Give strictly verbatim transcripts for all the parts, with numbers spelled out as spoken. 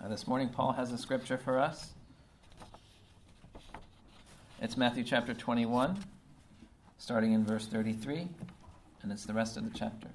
Uh, this morning, Paul has a scripture for us. It's Matthew chapter twenty-one, starting in verse thirty-three, and it's the rest of the chapter.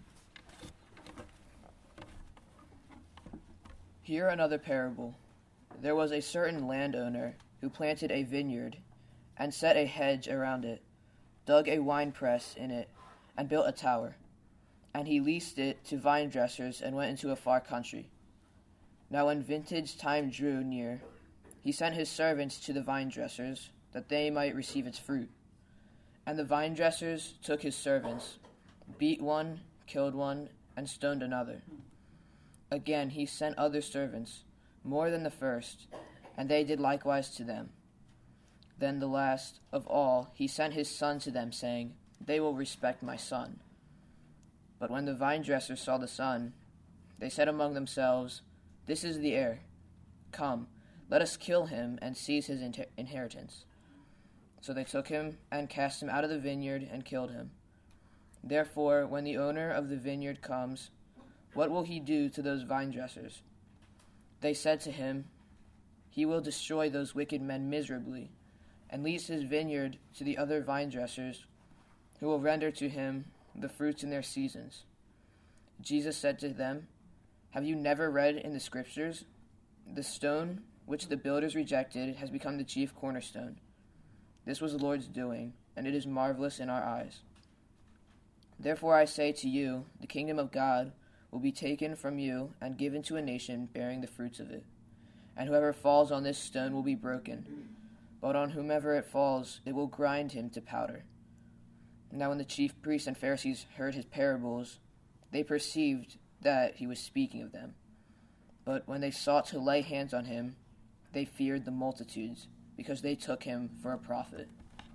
Hear another parable. There was a certain landowner who planted a vineyard and set a hedge around it, dug a winepress in it, and built a tower. And he leased it to vine dressers and went into a far country. Now when vintage time drew near, he sent his servants to the vine dressers, that they might receive its fruit. And the vine dressers took his servants, beat one, killed one, and stoned another. Again he sent other servants, more than the first, and they did likewise to them. Then the last of all he sent his son to them, saying, They will respect my son. But when the vine dressers saw the son, they said among themselves, This is the heir. Come, let us kill him and seize his inter- inheritance. So they took him and cast him out of the vineyard and killed him. Therefore, when the owner of the vineyard comes, what will he do to those vine dressers? They said to him, He will destroy those wicked men miserably, and lease his vineyard to the other vine dressers, who will render to him the fruits in their seasons. Jesus said to them, Have you never read in the Scriptures, The stone which the builders rejected has become the chief cornerstone. This was the Lord's doing, and it is marvelous in our eyes. Therefore I say to you, the kingdom of God will be taken from you and given to a nation bearing the fruits of it. And whoever falls on this stone will be broken, but on whomever it falls, it will grind him to powder. Now when the chief priests and Pharisees heard his parables, they perceived that he was speaking of them. But when they sought to lay hands on him, they feared the multitudes, because they took him for a prophet.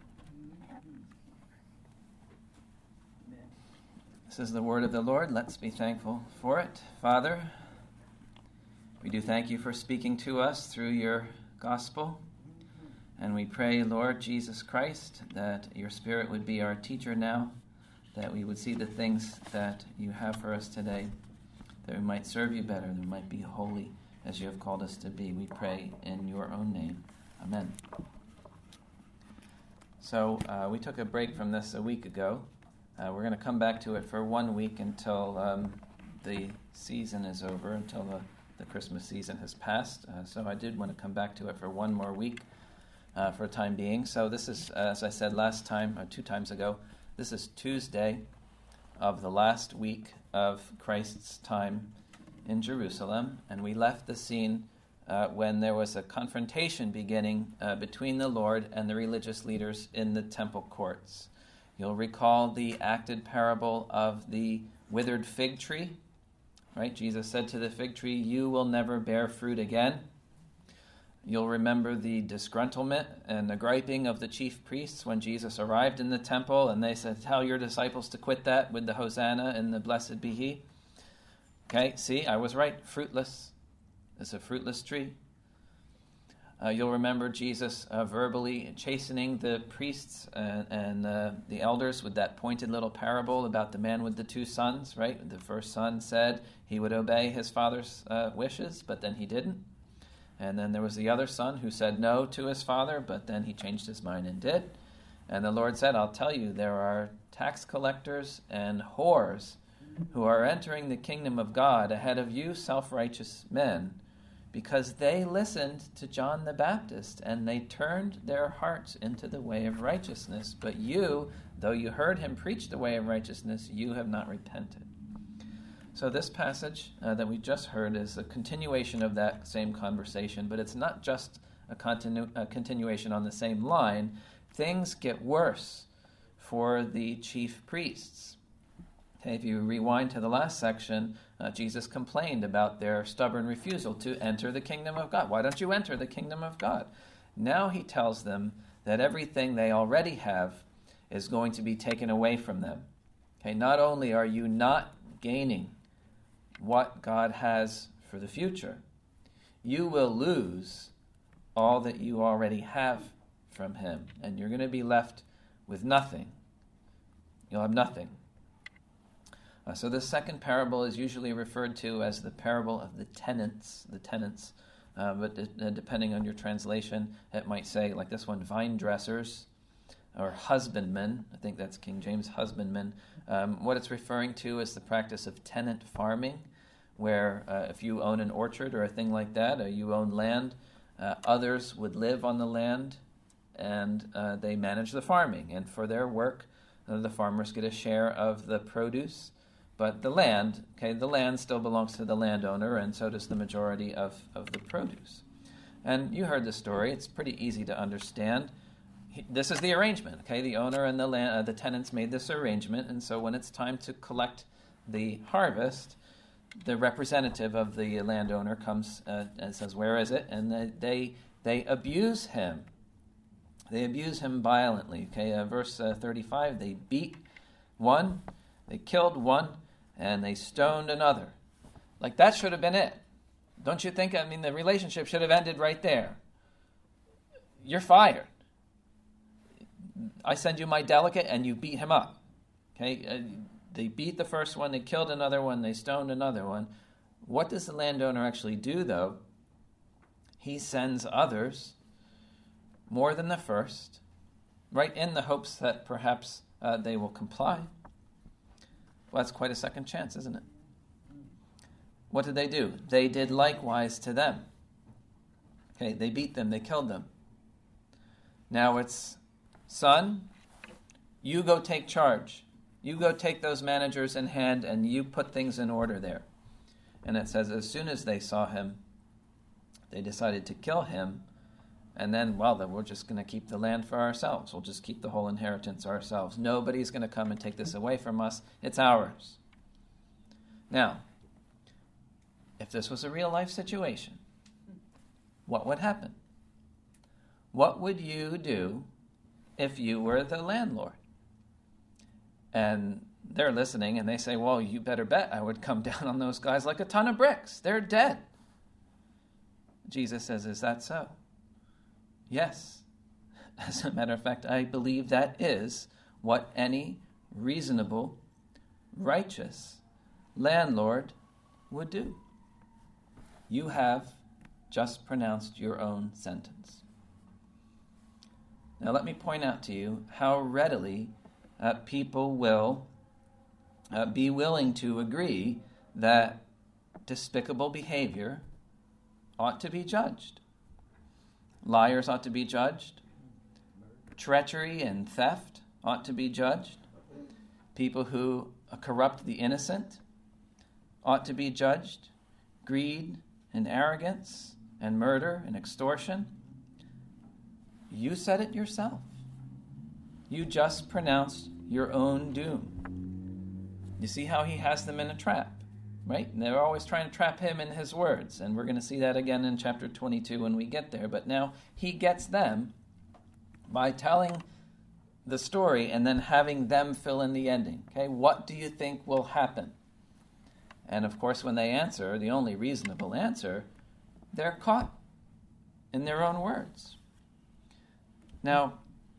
This is the word of the Lord. Let's be thankful for it. Father, we do thank you for speaking to us through your gospel. And we pray, Lord Jesus Christ, that your Spirit would be our teacher now, that we would see the things that you have for us today, that we might serve you better, that we might be holy as you have called us to be. We pray in your own name. Amen. So uh, we took a break from this a week ago. Uh, we're going to come back to it for one week until um, the season is over, until the, the Christmas season has passed. Uh, so I did want to come back to it for one more week. Uh, for the time being. So this is, uh, as I said last time, or two times ago, this is Tuesday of the last week of Christ's time in Jerusalem, and we left the scene uh, when there was a confrontation beginning uh, between the Lord and the religious leaders in the temple courts. You'll recall the acted parable of the withered fig tree, right? Jesus said to the fig tree, "You will never bear fruit again." You'll remember the disgruntlement and the griping of the chief priests when Jesus arrived in the temple, and they said, "Tell your disciples to quit that with the Hosanna and the blessed be he." Okay, see, I was right. Fruitless. It's a fruitless tree. Uh, you'll remember Jesus uh, verbally chastening the priests and, and uh, the elders with that pointed little parable about the man with the two sons, right? The first son said he would obey his father's uh, wishes, but then he didn't. And then there was the other son who said no to his father, but then he changed his mind and did. And the Lord said, "I'll tell you, there are tax collectors and whores who are entering the kingdom of God ahead of you, self-righteous men, because they listened to John the Baptist, and they turned their hearts into the way of righteousness. But you, though you heard him preach the way of righteousness, you have not repented." So this passage uh, that we just heard is a continuation of that same conversation, but it's not just a, continu- a continuation on the same line. Things get worse for the chief priests. Okay, if you rewind to the last section, uh, Jesus complained about their stubborn refusal to enter the kingdom of God. Why don't you enter the kingdom of God? Now he tells them that everything they already have is going to be taken away from them. Okay, not only are you not gaining what God has for the future, you will lose all that you already have from him, and you're going to be left with nothing. You'll have nothing. Uh, so this second parable is usually referred to as the parable of the tenants, the tenants uh, but de- depending on your translation, it might say, like this one, vine dressers or husbandmen. I think that's King James, husbandmen. Um, what it's referring to is the practice of tenant farming, where uh, if you own an orchard or a thing like that, or you own land, uh, others would live on the land, and uh, they manage the farming. And for their work, uh, the farmers get a share of the produce. But the land, okay, the land still belongs to the landowner, and so does the majority of, of the produce. And you heard the story. It's pretty easy to understand. He, this is the arrangement, okay? The owner and the land, uh, the tenants made this arrangement, and so when it's time to collect the harvest, the representative of the landowner comes uh, and says, "Where is it?" And they they, they abuse him. They abuse him violently. Okay, uh, verse uh, thirty-five. They beat one, they killed one, and they stoned another. Like that should have been it, don't you think? I mean, the relationship should have ended right there. You're fired. I send you my delegate, and you beat him up. Okay. Uh, They beat the first one, they killed another one, they stoned another one. What does the landowner actually do, though? He sends others, more than the first, right, in the hopes that perhaps uh, they will comply. Well, that's quite a second chance, isn't it? What did they do? They did likewise to them. Okay, they beat them, they killed them. Now it's, son, you go take charge. You go take those managers in hand and you put things in order there. And it says as soon as they saw him, they decided to kill him. And then, well, then we're just going to keep the land for ourselves. We'll just keep the whole inheritance ourselves. Nobody's going to come and take this away from us. It's ours. Now, if this was a real life situation, what would happen? What would you do if you were the landlord? And they're listening, and they say, well, you better bet I would come down on those guys like a ton of bricks. They're dead. Jesus says, is that so? Yes. As a matter of fact, I believe that is what any reasonable, righteous landlord would do. You have just pronounced your own sentence. Now let me point out to you how readily Uh, people will uh, be willing to agree that despicable behavior ought to be judged. Liars ought to be judged. Treachery and theft ought to be judged. People who uh, corrupt the innocent ought to be judged. Greed and arrogance and murder and extortion. You said it yourself. You just pronounced your own doom. You see how he has them in a trap, right? And they're always trying to trap him in his words, and we're going to see that again in chapter twenty-two when we get there. But now he gets them by telling the story and then having them fill in the ending. Okay, what do you think will happen? And of course, when they answer, the only reasonable answer, they're caught in their own words. Now,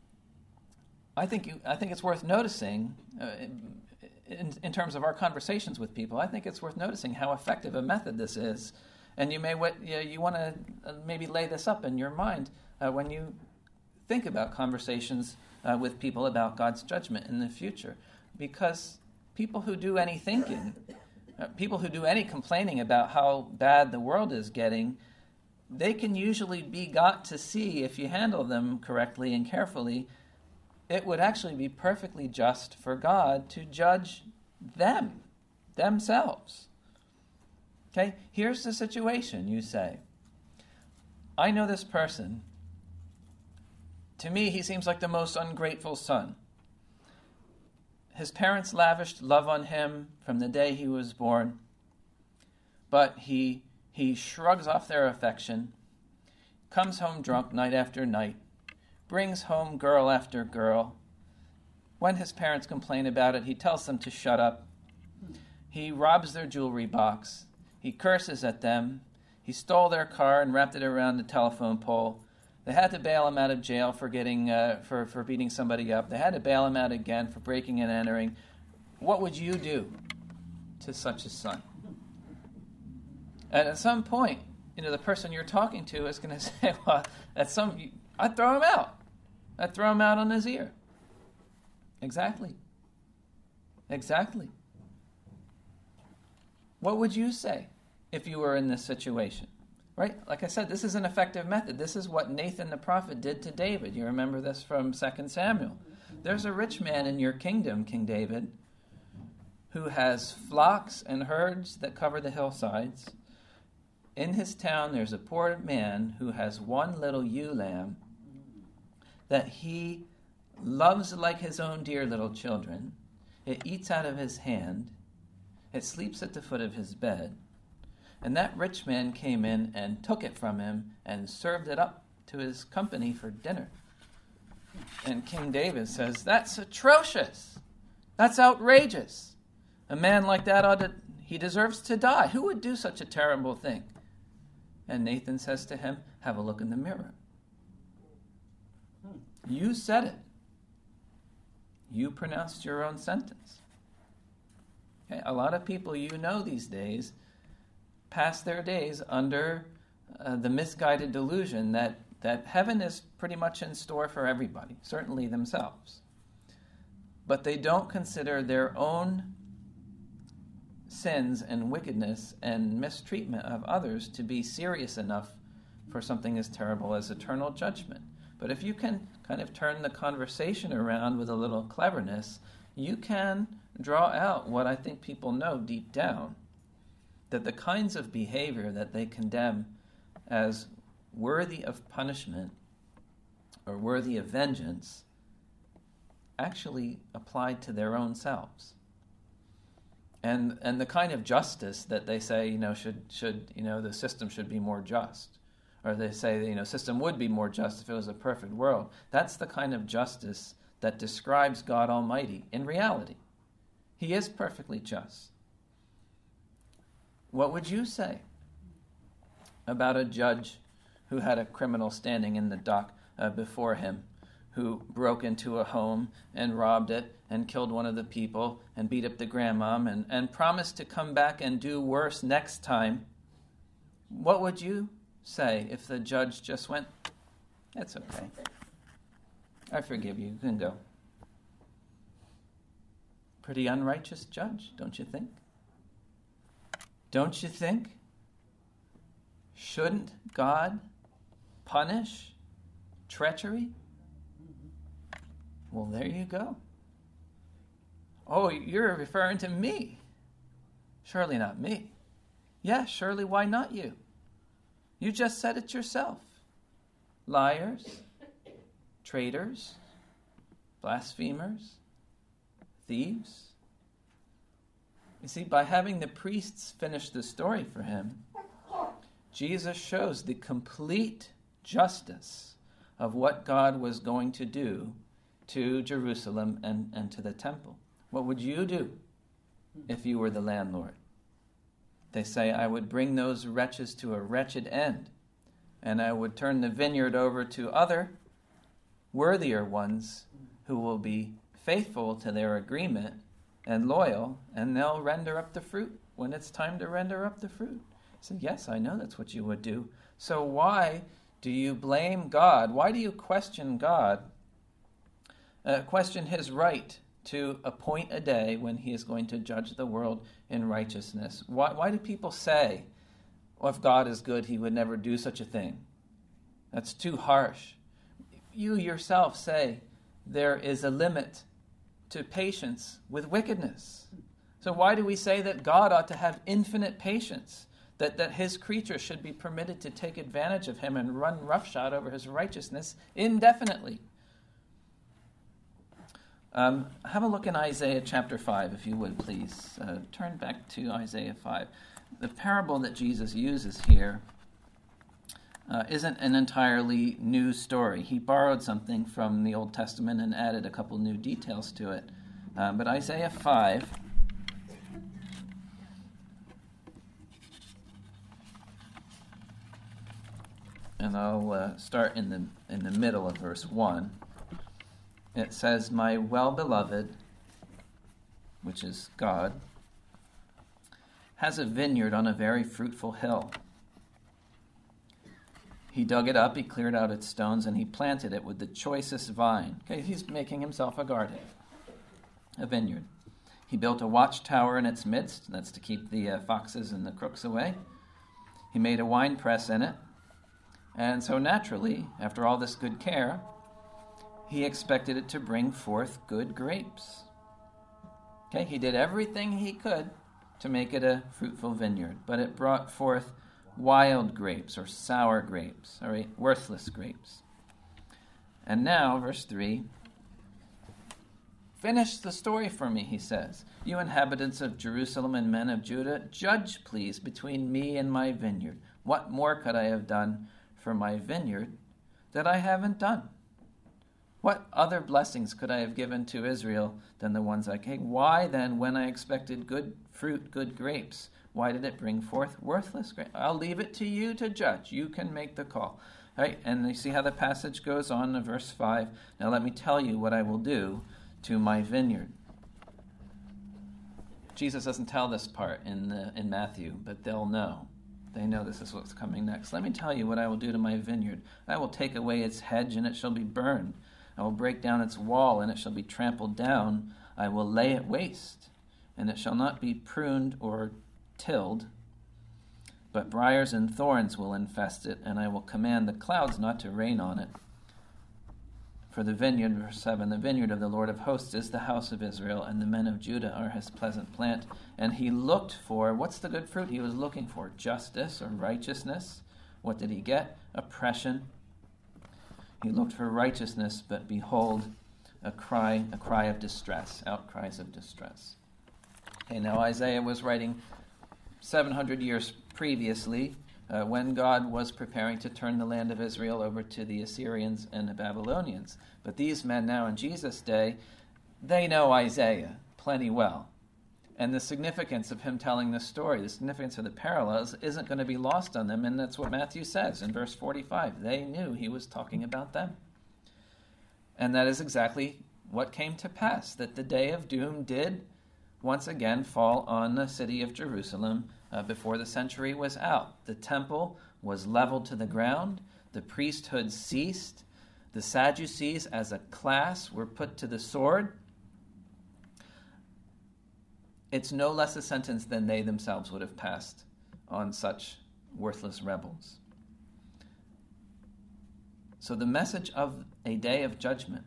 I think you, I think it's worth noticing, uh, in, in terms of our conversations with people, I think it's worth noticing how effective a method this is. And you may you, know, you want to maybe lay this up in your mind uh, when you think about conversations uh, with people about God's judgment in the future. Because people who do any thinking, uh, people who do any complaining about how bad the world is getting, they can usually be got to see, if you handle them correctly and carefully, it would actually be perfectly just for God to judge them, themselves. Okay, here's the situation, you say. I know this person. To me, he seems like the most ungrateful son. His parents lavished love on him from the day he was born, but he, he shrugs off their affection, comes home drunk night after night, brings home girl after girl. When his parents complain about it, he tells them to shut up. He robs their jewelry box. He curses at them. He stole their car and wrapped it around the telephone pole. They had to bail him out of jail for getting uh, for, for beating somebody up. They had to bail him out again for breaking and entering. What would you do to such a son? And at some point you know, the person you're talking to is going to say, well, that's some, I'd throw him out. I'd throw him out on his ear. Exactly. Exactly. What would you say if you were in this situation? Right? Like I said, this is an effective method. This is what Nathan the prophet did to David. You remember this from Second Samuel. There's a rich man in your kingdom, King David, who has flocks and herds that cover the hillsides. In his town, there's a poor man who has one little ewe lamb that he loves like his own dear little children. It eats out of his hand. It sleeps at the foot of his bed. And that rich man came in and took it from him and served it up to his company for dinner. And King David says, that's atrocious. That's outrageous. A man like that ought to, he deserves to die. Who would do such a terrible thing? And Nathan says to him, have a look in the mirror. You said it. You pronounced your own sentence. Okay? A lot of people you know these days pass their days under uh, the misguided delusion that, that heaven is pretty much in store for everybody, certainly themselves. But they don't consider their own sins and wickedness and mistreatment of others to be serious enough for something as terrible as eternal judgment. But if you can kind of turn the conversation around with a little cleverness, you can draw out what I think people know deep down, that the kinds of behavior that they condemn as worthy of punishment or worthy of vengeance actually applied to their own selves. And and the kind of justice that they say, you know, should should you know the system should be more just, or they say, you know, system would be more just if it was a perfect world. That's the kind of justice that describes God Almighty in reality. He is perfectly just. What would you say about a judge who had a criminal standing in the dock uh, before him, who broke into a home and robbed it and killed one of the people and beat up the grandmom and, and promised to come back and do worse next time? What would you say if the judge just went, it's okay, I forgive you, you can go? Pretty unrighteous judge, don't you think? Don't you think? Shouldn't God punish treachery? Well, there you go. Oh, you're referring to me. Surely not me. Yes, surely why not you? You just said it yourself. Liars, traitors, blasphemers, thieves. You see, by having the priests finish the story for him, Jesus shows the complete justice of what God was going to do to Jerusalem and, and to the temple. What would you do if you were the landlord? They say, I would bring those wretches to a wretched end, and I would turn the vineyard over to other worthier ones who will be faithful to their agreement and loyal, and they'll render up the fruit when it's time to render up the fruit. He said, yes, I know that's what you would do. So why do you blame God? Why do you question God, uh, question his right to appoint a day when he is going to judge the world in righteousness? Why, why do people say, well, if God is good, he would never do such a thing? That's too harsh. You yourself say there is a limit to patience with wickedness. So why do we say that God ought to have infinite patience, that, that his creatures should be permitted to take advantage of him and run roughshod over his righteousness indefinitely? Um, have a look in Isaiah chapter five, if you would, please. Uh, turn back to Isaiah five. The parable that Jesus uses here uh, isn't an entirely new story. He borrowed something from the Old Testament and added a couple new details to it. Uh, but Isaiah five, and I'll uh, start in the in the middle of verse one. It says, my well-beloved, which is God, has a vineyard on a very fruitful hill. He dug it up, he cleared out its stones, and he planted it with the choicest vine. Okay, he's making himself a garden, a vineyard. He built a watchtower in its midst, that's to keep the uh, foxes and the crooks away. He made a wine press in it. And so naturally, after all this good care, he expected it to bring forth good grapes. Okay, he did everything he could to make it a fruitful vineyard, but it brought forth wild grapes or sour grapes, all right, worthless grapes. And now, verse three, finish the story for me, he says. You inhabitants of Jerusalem and men of Judah, judge, please, between me and my vineyard. What more could I have done for my vineyard that I haven't done? What other blessings could I have given to Israel than the ones I gave? Why then, when I expected good fruit, good grapes, why did it bring forth worthless grapes? I'll leave it to you to judge. You can make the call. Right? And you see how the passage goes on in verse five. Now let me tell you what I will do to my vineyard. Jesus doesn't tell this part in the, in Matthew, but they'll know. They know this is what's coming next. Let me tell you what I will do to my vineyard. I will take away its hedge, and it shall be burned. I will break down its wall, and it shall be trampled down. I will lay it waste, and it shall not be pruned or tilled, but briars and thorns will infest it, and I will command the clouds not to rain on it. For the vineyard, verse seven, the vineyard of the Lord of hosts is the house of Israel, and the men of Judah are his pleasant plant. And he looked for, what's the good fruit he was looking for? Justice or righteousness. What did he get? Oppression. He looked for righteousness, but behold, a cry, a cry of distress, outcries of distress. Okay, now Isaiah was writing seven hundred years previously, uh, when God was preparing to turn the land of Israel over to the Assyrians and the Babylonians. But these men now in Jesus' day, they know Isaiah plenty well. And the significance of him telling this story, the significance of the parallels, isn't going to be lost on them, and that's what Matthew says in verse forty-five. They knew he was talking about them. And that is exactly what came to pass, that the day of doom did once again fall on the city of Jerusalem uh, before the century was out. The temple was leveled to the ground, the priesthood ceased, the Sadducees as a class were put to the sword. It's no less a sentence than they themselves would have passed on such worthless rebels. So the message of a day of judgment,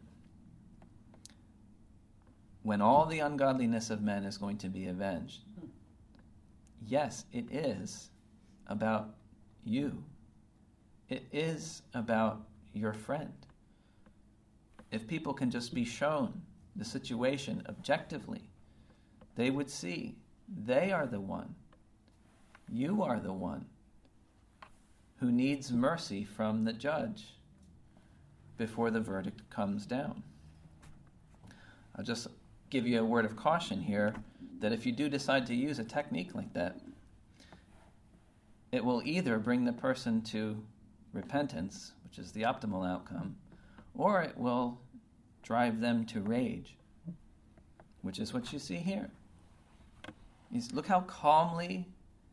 when all the ungodliness of men is going to be avenged, yes, it is about you. It is about your friend. If people can just be shown the situation objectively, they would see they are the one, you are the one, who needs mercy from the judge before the verdict comes down. I'll just give you a word of caution here, that if you do decide to use a technique like that, it will either bring the person to repentance, which is the optimal outcome, or it will drive them to rage, which is what you see here. Look how calmly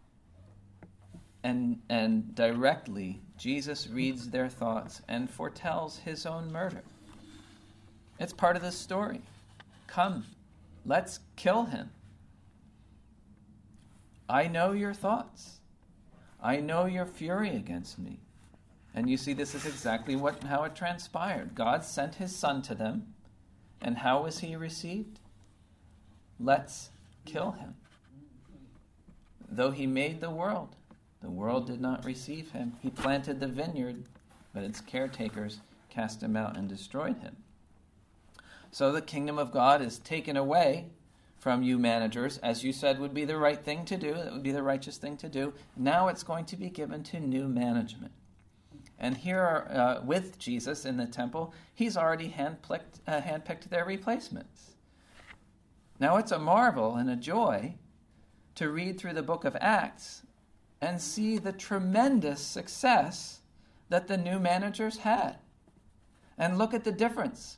and, and directly Jesus reads their thoughts and foretells his own murder. It's part of the story. Come, let's kill him. I know your thoughts. I know your fury against me. And you see, this is exactly what how it transpired. God sent his son to them, and how was he received? Let's kill him. Though he made the world, the world did not receive him. He planted the vineyard, but its caretakers cast him out and destroyed him. So the kingdom of God is taken away from you managers, as you said would be the right thing to do, that would be the righteous thing to do. Now it's going to be given to new management. And here, uh, with Jesus in the temple, he's already handpicked, uh, handpicked their replacements. Now it's a marvel and a joy to read through the book of Acts and see the tremendous success that the new managers had. And look at the difference.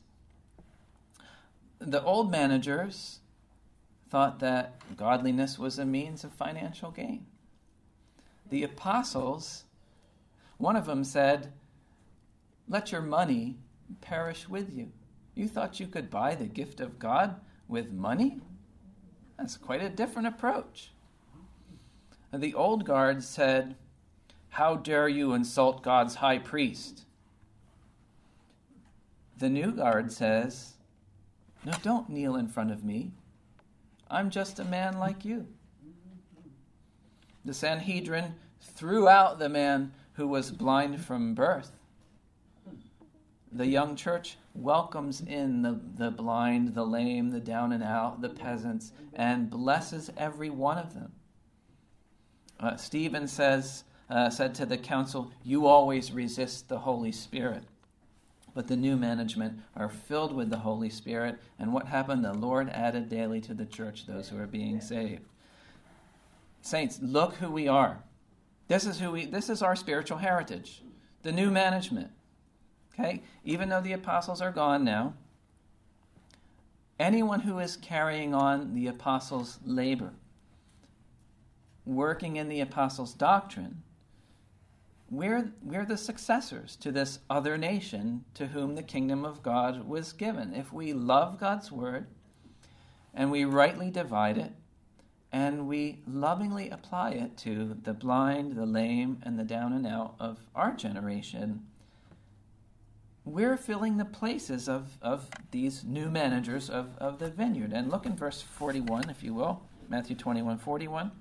The old managers thought that godliness was a means of financial gain. The apostles One of them said, let your money perish with you. You thought you could buy the gift of God with money? That's quite a different approach. And the old guard said, how dare you insult God's high priest? The new guard says, no, don't kneel in front of me. I'm just a man like you. The Sanhedrin threw out the man who was blind from birth. The young church welcomes in the, the blind, the lame, the down and out, the peasants, and blesses every one of them. Uh, Stephen says, uh, said to the council, you always resist the Holy Spirit. But the new management are filled with the Holy Spirit, and what happened? The Lord added daily to the church those who are being saved. Saints, look who we are. This is who we. This is our spiritual heritage. The new management. Okay? Even though the apostles are gone now, anyone who is carrying on the apostles' labor, working in the apostles' doctrine, we're, we're the successors to this other nation to whom the kingdom of God was given. If we love God's word, and we rightly divide it, and we lovingly apply it to the blind, the lame, and the down and out of our generation, we're filling the places of, of these new managers of, of the vineyard. And look in verse forty-one, if you will, Matthew twenty-one, forty-one.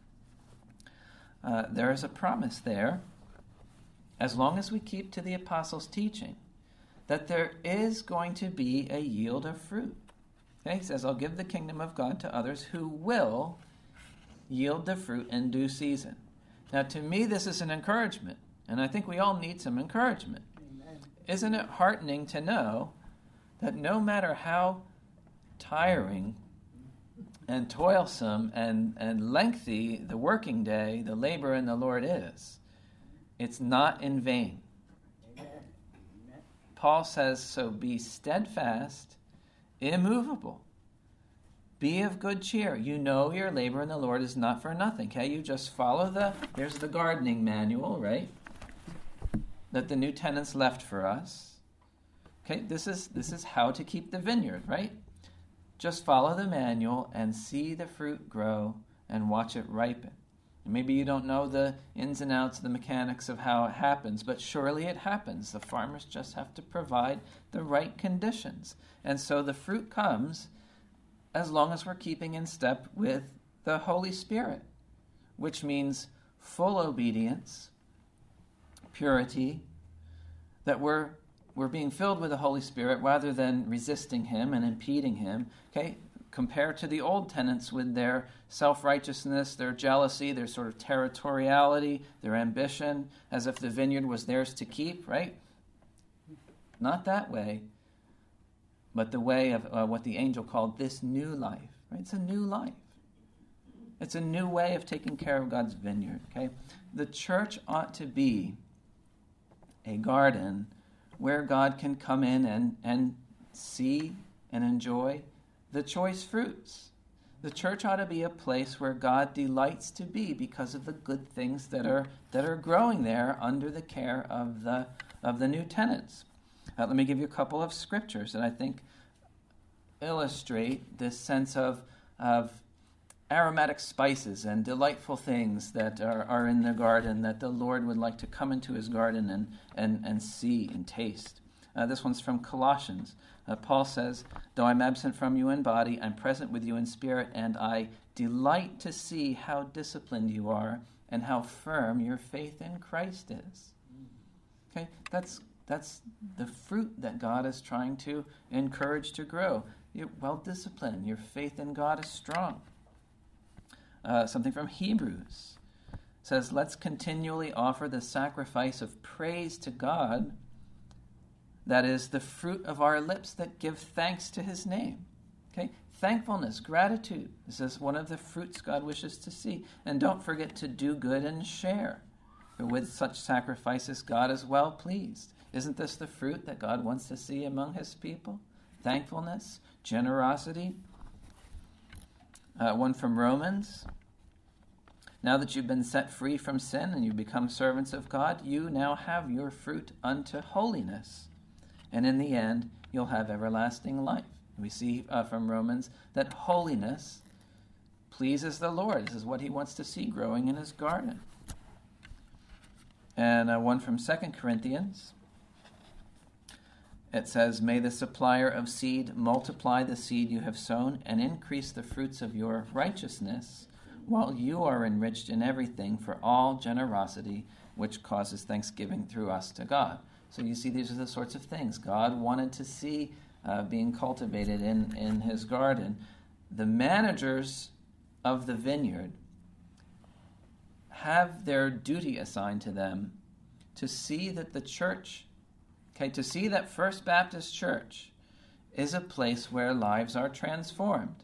Uh, there is a promise there, as long as we keep to the apostles' teaching, that there is going to be a yield of fruit. Okay? He says, I'll give the kingdom of God to others who will yield the fruit in due season. Now, to me, this is an encouragement, and I think we all need some encouragement. Amen. Isn't it heartening to know that no matter how tiring and toilsome and, and lengthy the working day, the labor in the Lord is, it's not in vain. Amen. Paul says, so be steadfast, immovable. Be of good cheer. You know your labor in the Lord is not for nothing. Okay, you just follow the, here's the gardening manual, right? That the new tenants left for us. Okay, this is this is how to keep the vineyard, right? Just follow the manual and see the fruit grow and watch it ripen. And maybe you don't know the ins and outs, the mechanics of how it happens, but surely it happens. The farmers just have to provide the right conditions. And so the fruit comes as long as we're keeping in step with the Holy Spirit, which means full obedience, purity, that we're we're being filled with the Holy Spirit rather than resisting him and impeding him. Okay, compared to the old tenants with their self-righteousness, their jealousy, their sort of territoriality, their ambition, as if the vineyard was theirs to keep, right? Not that way, but the way of uh, what the angel called this new life. Right? It's a new life. It's a new way of taking care of God's vineyard. Okay, the church ought to be a garden where God can come in and, and see and enjoy the choice fruits. The church ought to be a place where God delights to be because of the good things that are that are growing there under the care of the of the new tenants. Uh, let me give you a couple of scriptures that I think illustrate this sense of of aromatic spices and delightful things that are, are in the garden that the Lord would like to come into his garden and, and, and see and taste. Uh, this one's from Colossians. Uh, Paul says, though I'm absent from you in body, I'm present with you in spirit, and I delight to see how disciplined you are and how firm your faith in Christ is. Okay, that's that's the fruit that God is trying to encourage to grow. You're well disciplined. Your faith in God is strong. Uh, something from Hebrews says, let's continually offer the sacrifice of praise to God, that is the fruit of our lips that give thanks to his name. Okay, thankfulness, gratitude. This is one of the fruits God wishes to see. And don't forget to do good and share. For with such sacrifices, God is well pleased. Isn't this the fruit that God wants to see among his people? Thankfulness, generosity. Uh, one from Romans. Now that you've been set free from sin and you become servants of God, you now have your fruit unto holiness. And in the end, you'll have everlasting life. We see uh, from Romans that holiness pleases the Lord. This is what he wants to see growing in his garden. And uh, one from Second Corinthians. It says, "May the supplier of seed multiply the seed you have sown and increase the fruits of your righteousness, while you are enriched in everything for all generosity, which causes thanksgiving through us to God." So you see, these are the sorts of things God wanted to see uh, being cultivated in, in his garden. The managers of the vineyard have their duty assigned to them to see that the church, okay, to see that First Baptist Church is a place where lives are transformed.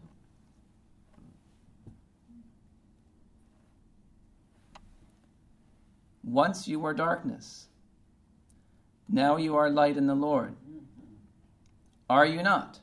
Once you were darkness, now you are light in the Lord. Are you not?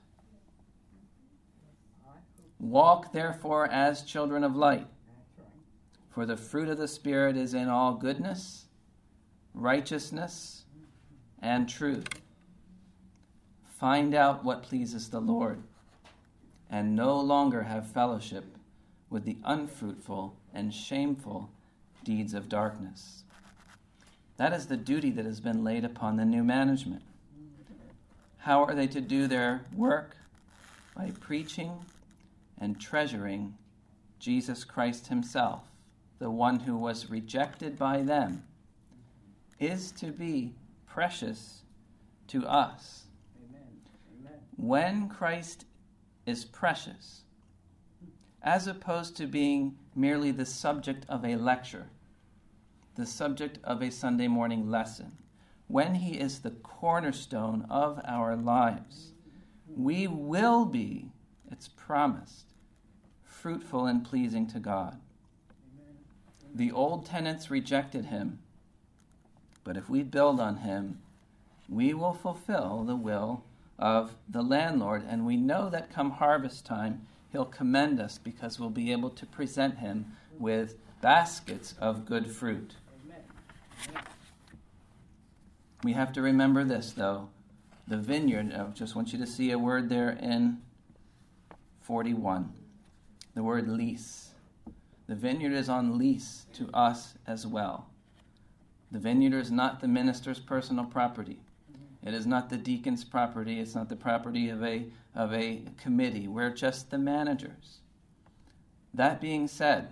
Walk therefore as children of light, for the fruit of the Spirit is in all goodness, righteousness, and truth. Find out what pleases the Lord, and no longer have fellowship with the unfruitful and shameful deeds of darkness. That is the duty that has been laid upon the new management. How are they to do their work? By preaching and treasuring Jesus Christ himself, the one who was rejected by them, is to be precious to us. Amen. Amen. When Christ is precious, as opposed to being merely the subject of a lecture, the subject of a Sunday morning lesson, when he is the cornerstone of our lives, we will be, it's promised, fruitful and pleasing to God. The old tenants rejected him, but if we build on him, we will fulfill the will of the landlord, and we know that come harvest time, he'll commend us because we'll be able to present him with baskets of good fruit. Amen. We have to remember this, though. The vineyard, I just want you to see a word there in forty-one. The word lease. The vineyard is on lease to us as well. The vineyard is not the minister's personal property. It is not the deacon's property. It's not the property of a, of a committee. We're just the managers. That being said,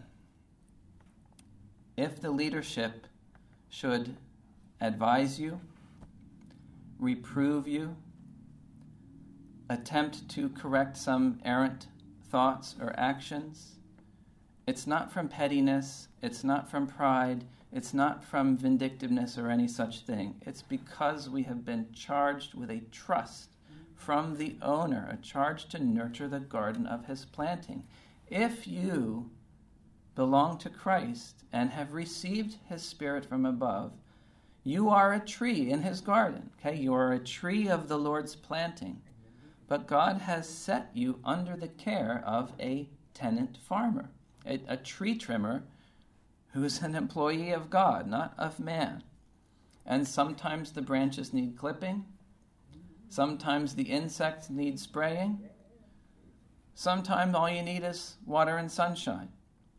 if the leadership should advise you, reprove you, attempt to correct some errant thoughts or actions, it's not from pettiness, it's not from pride, it's not from vindictiveness or any such thing. It's because we have been charged with a trust from the owner, a charge to nurture the garden of his planting. If you belong to Christ and have received his Spirit from above, you are a tree in his garden. Okay, you are a tree of the Lord's planting. But God has set you under the care of a tenant farmer, a, a tree trimmer who is an employee of God, not of man. And sometimes the branches need clipping. Sometimes the insects need spraying. Sometimes all you need is water and sunshine.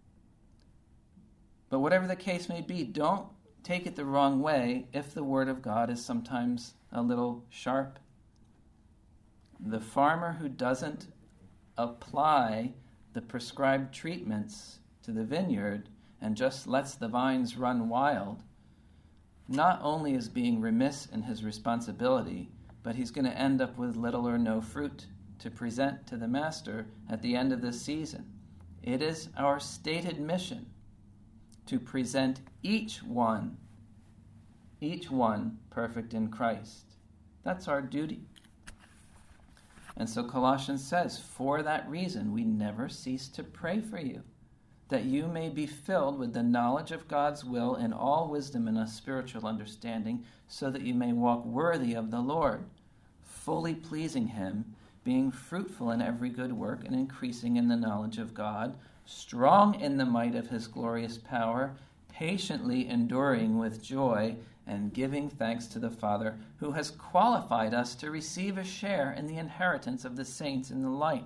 But whatever the case may be, don't take it the wrong way if the Word of God is sometimes a little sharp. The farmer who doesn't apply the prescribed treatments to the vineyard and just lets the vines run wild, not only is being remiss in his responsibility, but he's going to end up with little or no fruit to present to the master at the end of this season. It is our stated mission to present each one, each one perfect in Christ. That's our duty. And so Colossians says, for that reason, we never cease to pray for you, that you may be filled with the knowledge of God's will in all wisdom and a spiritual understanding, so that you may walk worthy of the Lord, fully pleasing him, being fruitful in every good work and increasing in the knowledge of God, strong in the might of his glorious power, patiently enduring with joy and giving thanks to the Father, who has qualified us to receive a share in the inheritance of the saints in the light.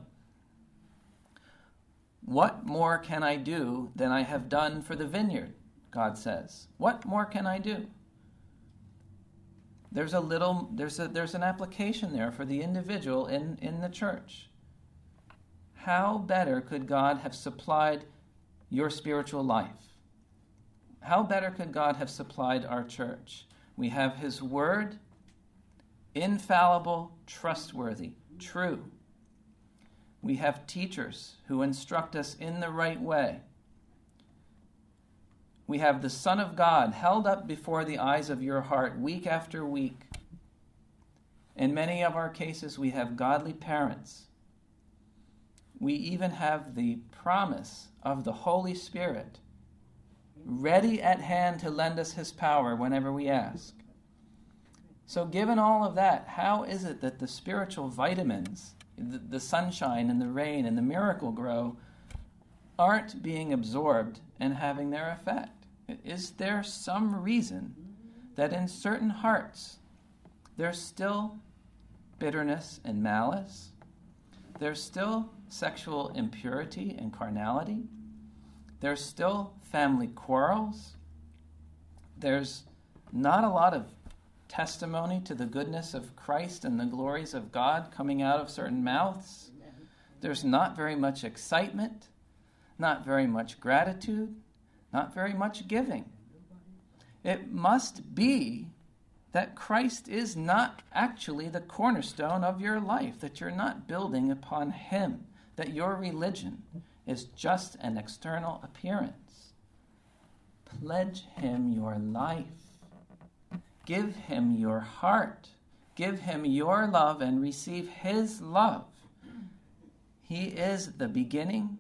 What more can I do than I have done for the vineyard? God says. What more can I do? There's a little, there's a, there's an application there for the individual in, in the church. How better could God have supplied your spiritual life? How better could God have supplied our church? We have his word, infallible, trustworthy, true. We have teachers who instruct us in the right way. We have the Son of God held up before the eyes of your heart week after week. In many of our cases, we have godly parents. We even have the promise of the Holy Spirit ready at hand to lend us his power whenever we ask. So given all of that, how is it that the spiritual vitamins, the, the sunshine and the rain and the miracle grow, aren't being absorbed and having their effect? Is there some reason that in certain hearts there's still bitterness and malice? There's still sexual impurity and carnality? There's still family quarrels? There's not a lot of testimony to the goodness of Christ and the glories of God coming out of certain mouths? There's not very much excitement, not very much gratitude, not very much giving. It must be that Christ is not actually the cornerstone of your life, that you're not building upon him, that your religion is just an external appearance. Pledge him your life. Give him your heart. Give him your love and receive his love. He is the beginning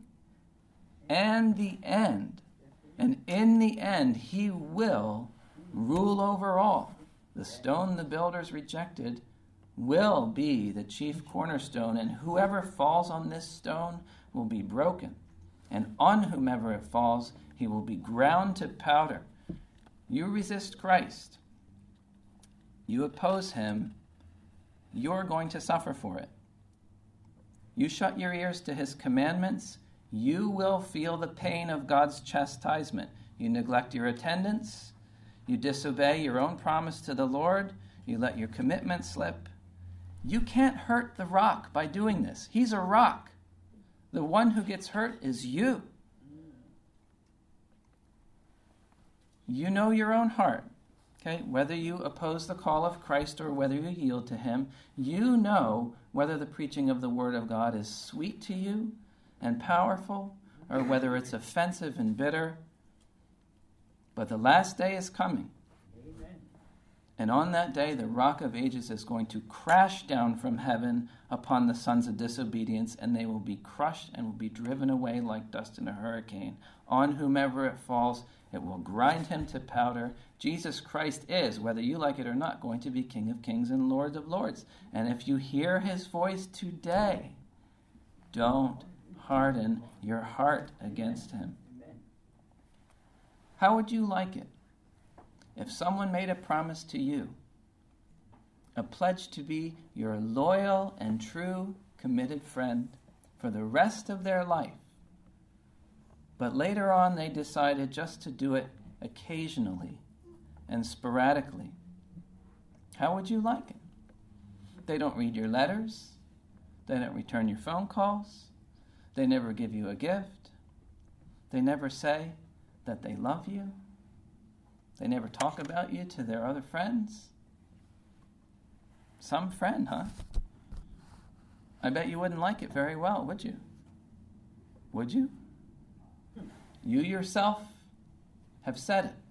and the end. And in the end, he will rule over all. The stone the builders rejected will be the chief cornerstone, and whoever falls on this stone will be broken. And on whomever it falls, he will be ground to powder. You resist Christ. You oppose him. You're going to suffer for it. You shut your ears to his commandments. You will feel the pain of God's chastisement. You neglect your attendance. You disobey your own promise to the Lord. You let your commitment slip. You can't hurt the rock by doing this. He's a rock. The one who gets hurt is you. You know your own heart. Okay, whether you oppose the call of Christ or whether you yield to him, you know whether the preaching of the Word of God is sweet to you and powerful, or whether it's offensive and bitter. But the last day is coming. Amen. And on that day, the Rock of Ages is going to crash down from heaven upon the sons of disobedience, and they will be crushed and will be driven away like dust in a hurricane. On whomever it falls, it will grind him to powder. Jesus Christ is, whether you like it or not, going to be King of Kings and Lord of Lords. And if you hear his voice today, don't harden your heart against him. How would you like it if someone made a promise to you, a pledge to be your loyal and true committed friend for the rest of their life, but later on they decided just to do it occasionally and sporadically? How would you like it? They don't read your letters. They don't return your phone calls. They never give you a gift. They never say that they love you. They never talk about you to their other friends. Some friend, huh? I bet you wouldn't like it very well, would you? Would you? You yourself have said it.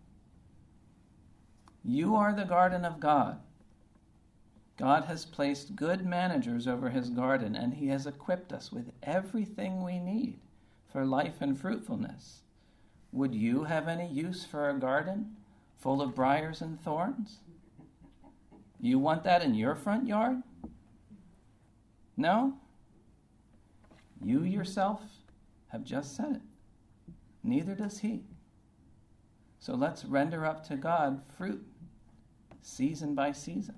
You are the garden of God. God has placed good managers over his garden, and he has equipped us with everything we need for life and fruitfulness. Would you have any use for a garden full of briars and thorns? You want that in your front yard? No? You yourself have just said it. Neither does he. So let's render up to God fruit, season by season.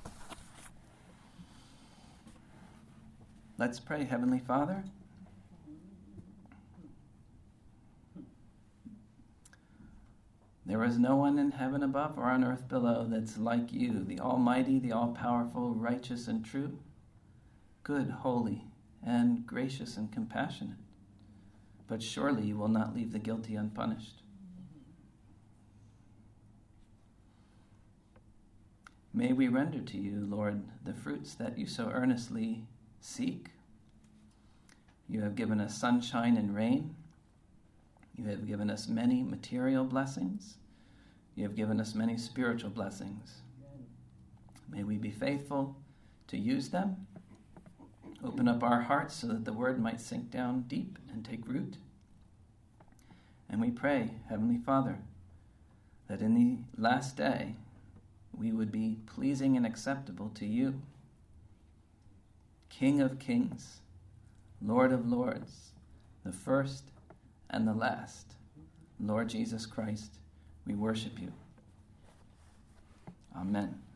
Let's pray. Heavenly Father, there is no one in heaven above or on earth below that's like you, the Almighty, the all-powerful, righteous and true, good, holy, and gracious and compassionate. But surely you will not leave the guilty unpunished. May we render to you, Lord, the fruits that you so earnestly seek. You have given us sunshine and rain. You have given us many material blessings. You have given us many spiritual blessings. May we be faithful to use them. Open up our hearts so that the word might sink down deep and take root. And we pray, Heavenly Father, that in the last day we would be pleasing and acceptable to you, King of kings, Lord of lords, the first and the last. Lord Jesus Christ, we worship you. Amen.